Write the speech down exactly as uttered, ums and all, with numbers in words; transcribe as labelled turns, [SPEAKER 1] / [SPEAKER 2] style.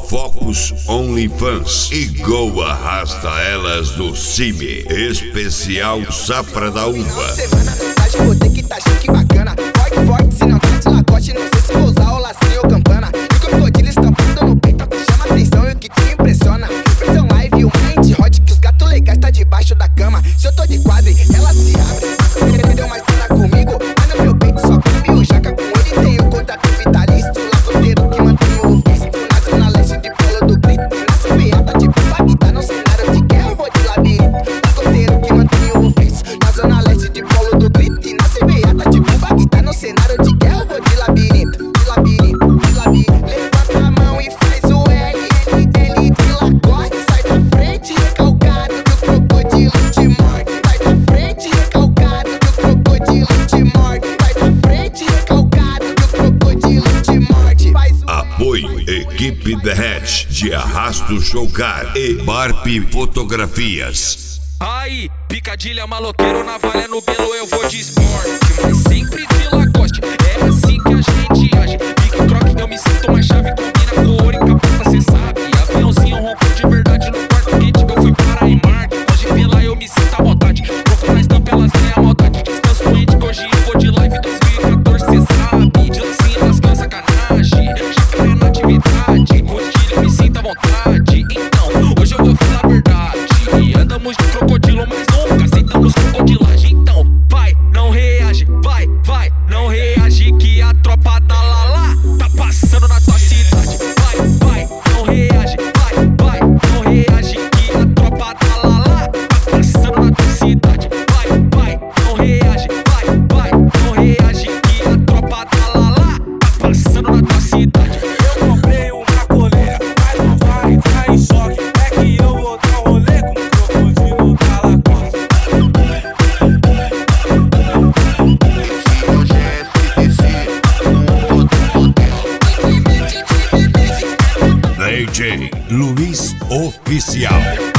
[SPEAKER 1] Focus OnlyFans e Go arrasta elas do Cime. Especial Safra da Uva.
[SPEAKER 2] Semana, mensagem, vou ter que tá chique bacana. Forte, forte, se não tá de lagote, não sei se vou usar o lacinho ou campana. E o crocodilo estampado no peito, que chama atenção e o que te impressiona. Versão live, o mind hot, que os gatos legais tá debaixo da cama. Se eu tô de quadro, ela se abre. Deu mais nada comigo, mas no meu peito só cabe o jaca. Com ele tem o contato vitalício, lagoteiro que mantém o ofício. Na zona leste de Polo do Grito, e na subiada de Bagdá, no cenário de guerra eu vou de labirinto. Lagoteiro que mantém o ofício, na zona leste de Polo do Grito, e na subiada de Bagdá, no cenário de guerra eu vou de labirinto. De labirinto, de labirinto. Levanta a mão e faz o L, L, L de lagote. Sai da frente, recalcado do crocodilo te morde. Sai da frente, recalcado do crocodilo te morde. Sai da frente, recalcado do crocodilo te morde. Faz o
[SPEAKER 1] Apoio Equipe Derrete de Arrasto Showcar e Barp Fotografias.
[SPEAKER 3] Aí, picadilha, maloqueiro, navalha no belo, eu vou de esporte, mas sempre de Lacoste. É assim que a gente age. Pique, troque, eu me sinto mais chave. Combina cor e capota, cê sabe. Aviãozinho rompeu de verdade no quarto quente. Eu fui para a Imark. Hoje pela eu me sinto à vontade. Procura estampa, elas têm a maldade. Descanso ente que hoje eu vou de live dois mil e quatorze, cê sabe. De lancinha nas crianças, sacanagem. Jacaré na atividade. Rodilha, eu me sinto à vontade. Então, hoje eu vou falar a verdade. E andamos de crocodilo, mas nunca aceitamos crocodilagem. Então, vai, não reage, vai, vai, não reage, que a tropa da Lala tá passando na tua cidade. Vai, vai, não reage, vai, vai, não reage, que a tropa da Lala tá passando na tua cidade. Vai, vai, não reage, vai, vai, não reage, que a tropa da Lala tá passando na tua cidade.
[SPEAKER 4] Eu comprei uma coleira, mas não vai entrar em choque. É que eu vou dar um rolê com o crocodilo da Lacoste.
[SPEAKER 1] D J Luiz Oficial.